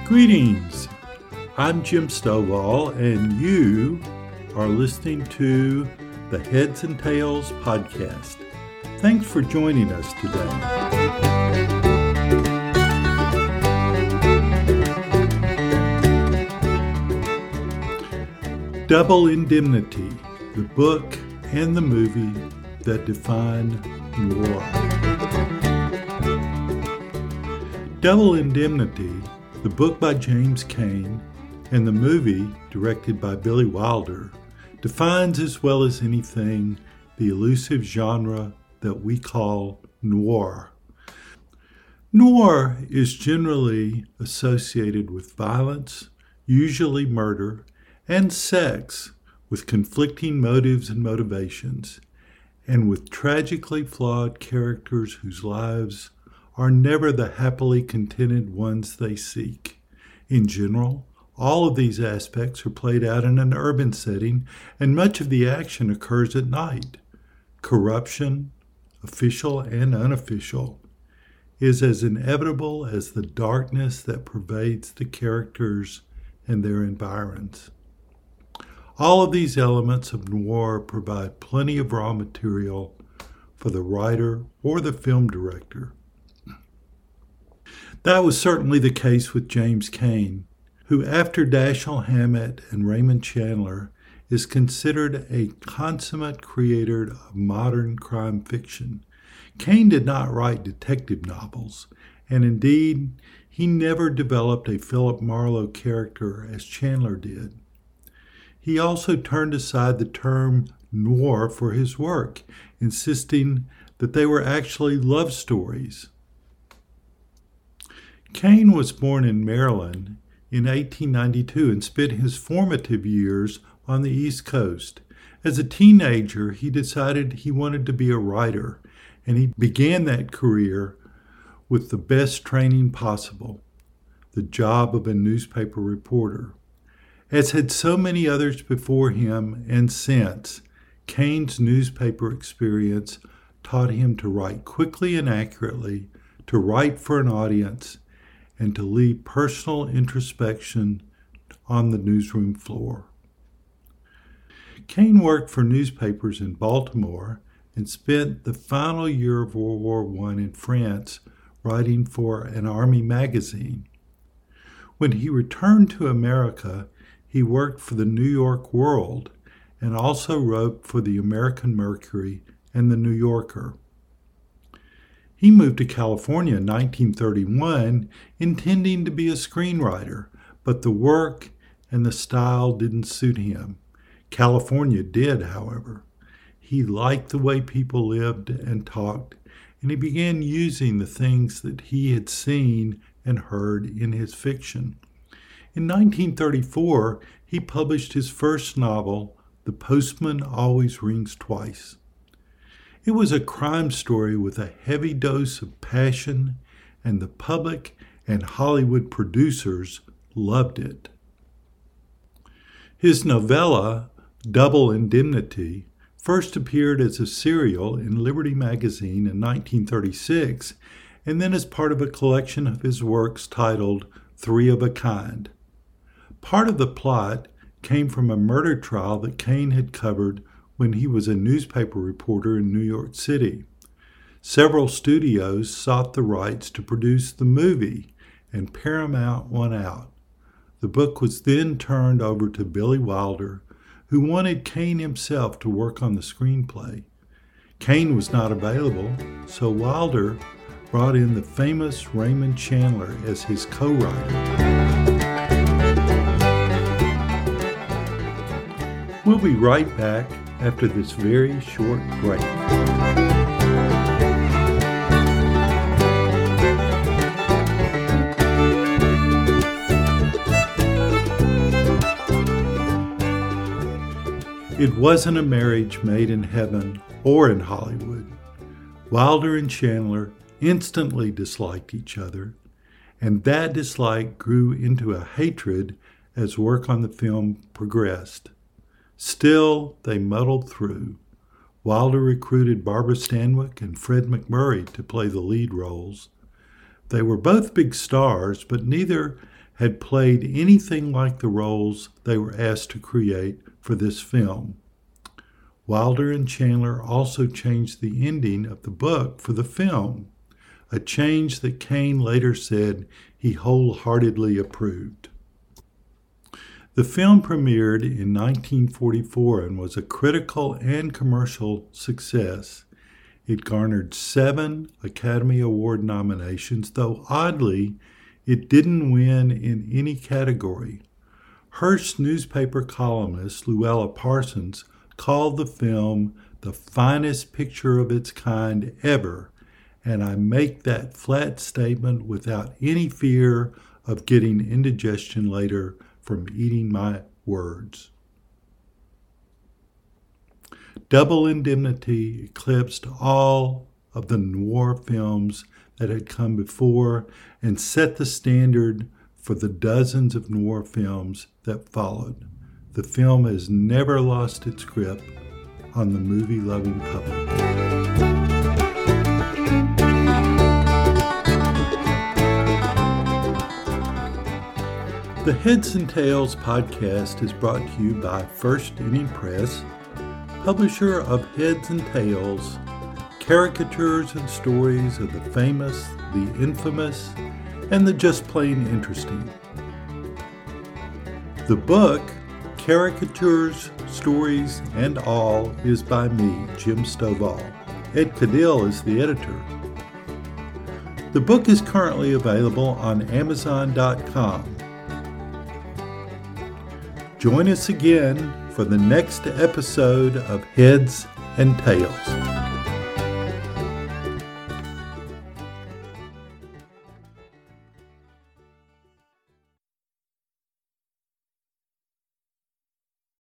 Greetings, I'm Jim Stovall, and you are listening to the Heads and Tails podcast. Thanks for joining us today. Double Indemnity, the book and the movie that define noir. Double Indemnity, the book by James Cain, and the movie, directed by Billy Wilder, defines as well as anything the elusive genre that we call noir. Noir is generally associated with violence, usually murder, and sex with conflicting motives and motivations, and with tragically flawed characters whose lives are never the happily contented ones they seek. In general, all of these aspects are played out in an urban setting, and much of the action occurs at night. Corruption, official and unofficial, is as inevitable as the darkness that pervades the characters and their environs. All of these elements of noir provide plenty of raw material for the writer or the film director. That was certainly the case with James Cain, who after Dashiell Hammett and Raymond Chandler is considered a consummate creator of modern crime fiction. Cain did not write detective novels, and indeed, he never developed a Philip Marlowe character as Chandler did. He also turned aside the term noir for his work, insisting that they were actually love stories. Cain was born in Maryland in 1892 and spent his formative years on the East Coast. As a teenager, he decided he wanted to be a writer, and he began that career with the best training possible, the job of a newspaper reporter. As had so many others before him and since, Cain's newspaper experience taught him to write quickly and accurately, to write for an audience, and to leave personal introspection on the newsroom floor. Cain worked for newspapers in Baltimore and spent the final year of World War I in France writing for an army magazine. When he returned to America, he worked for the New York World and also wrote for the American Mercury and the New Yorker. He moved to California in 1931, intending to be a screenwriter, but the work and the style didn't suit him. California did, however. He liked the way people lived and talked, and he began using the things that he had seen and heard in his fiction. In 1934, he published his first novel, The Postman Always Rings Twice. It was a crime story with a heavy dose of passion, and the public and Hollywood producers loved it. His novella, Double Indemnity, first appeared as a serial in Liberty magazine in 1936, and then as part of a collection of his works titled Three of a Kind. Part of the plot came from a murder trial that Cain had covered when he was a newspaper reporter in New York City. Several studios sought the rights to produce the movie, and Paramount won out. The book was then turned over to Billy Wilder, who wanted Cain himself to work on the screenplay. Cain was not available, so Wilder brought in the famous Raymond Chandler as his co-writer. We'll be right back after this very short break. It wasn't a marriage made in heaven or in Hollywood. Wilder and Chandler instantly disliked each other, and that dislike grew into a hatred as work on the film progressed. Still, they muddled through. Wilder recruited Barbara Stanwyck and Fred MacMurray to play the lead roles. They were both big stars, but neither had played anything like the roles they were asked to create for this film. Wilder and Chandler also changed the ending of the book for the film, a change that Kane later said he wholeheartedly approved. The film premiered in 1944 and was a critical and commercial success. It garnered 7 Academy Award nominations, though oddly, it didn't win in any category. Hearst newspaper columnist Luella Parsons called the film the finest picture of its kind ever, and I make that flat statement without any fear of getting indigestion later from eating my words. Double Indemnity eclipsed all of the noir films that had come before and set the standard for the dozens of noir films that followed. The film has never lost its grip on the movie-loving public. The Heads and Tails podcast is brought to you by First Inning Press, publisher of Heads and Tails, caricatures and stories of the famous, the infamous, and the just plain interesting. The book, Caricatures, Stories, and All, is by me, Jim Stovall. Ed Cadill is the editor. The book is currently available on Amazon.com. Join us again for the next episode of Heads and Tails.